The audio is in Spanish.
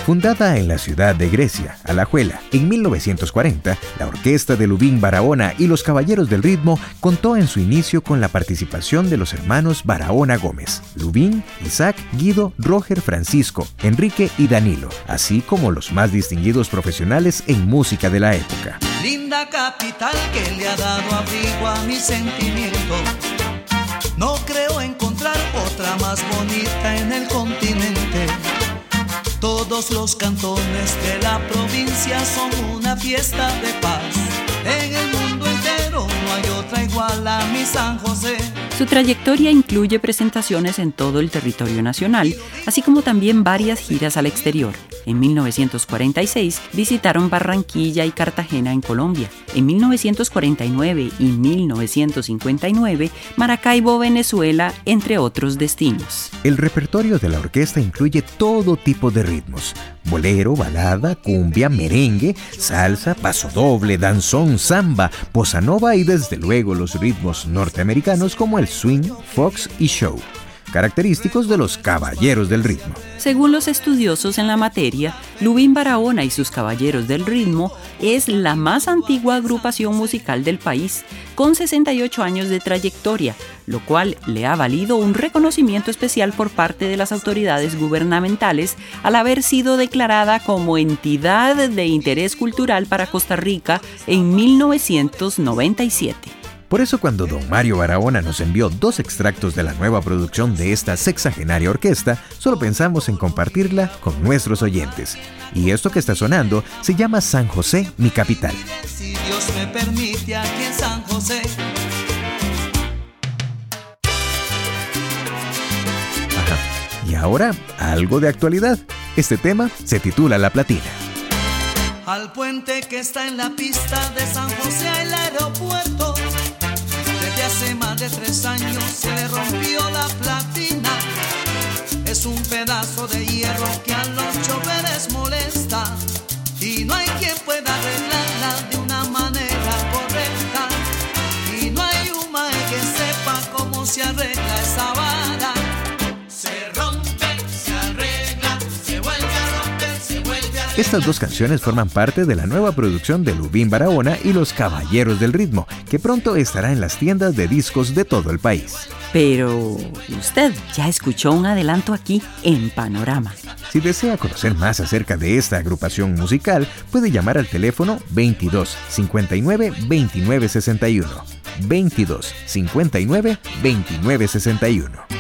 Fundada en la ciudad de Grecia, Alajuela, en 1940, la orquesta de Lubín Barahona y los Caballeros del Ritmo contó en su inicio con la participación de los hermanos Barahona Gómez, Lubín, Isaac, Guido, Roger, Francisco, Enrique y Danilo, así como los más distinguidos profesionales en música de la época. Linda capital que le ha dado abrigo a mi sentimiento. No creo encontrar otra más bonita en el continente. Todos los cantones de la provincia son una fiesta de paz. En el mundo entero no hay otra igual a mi San José. Su trayectoria incluye presentaciones en todo el territorio nacional, así como también varias giras al exterior. En 1946 visitaron Barranquilla y Cartagena en Colombia. En 1949 y 1959 Maracaibo, Venezuela, entre otros destinos. El repertorio de la orquesta incluye todo tipo de ritmos: bolero, balada, cumbia, merengue, salsa, pasodoble, danzón, samba, bossa nova y desde luego los ritmos norteamericanos como el swing, fox y show, característicos de los Caballeros del Ritmo. Según los estudiosos en la materia, Lubín Barahona y sus Caballeros del Ritmo es la más antigua agrupación musical del país, con 68 años de trayectoria, lo cual le ha valido un reconocimiento especial por parte de las autoridades gubernamentales al haber sido declarada como entidad de interés cultural para Costa Rica en 1997. Por eso cuando don Mario Barahona nos envió 2 extractos de la nueva producción de esta sexagenaria orquesta, solo pensamos en compartirla con nuestros oyentes. Y esto que está sonando se llama San José, mi capital. Si Dios me permite, aquí en San José. Ajá. Y ahora, algo de actualidad. Este tema se titula La Platina. Al puente que está en la pista de San José, el aeropuerto, desde hace más de 3 años se le rompió la platina. Es un pedazo de hierro que a los choferes molesta y no hay quien pueda arreglarla de una manera correcta. Y no hay un mae que sepa cómo se arregla esa vara. Se rompe, se arregla, se vuelve a romper, se vuelve a arreglar. Estas 2 canciones forman parte de la nueva producción de Lubín Barahona y los Caballeros del Ritmo, que pronto estará en las tiendas de discos de todo el país. Pero usted ya escuchó un adelanto aquí en Panorama. Si desea conocer más acerca de esta agrupación musical, puede llamar al teléfono 22 59 29 61. 22 59 29 61.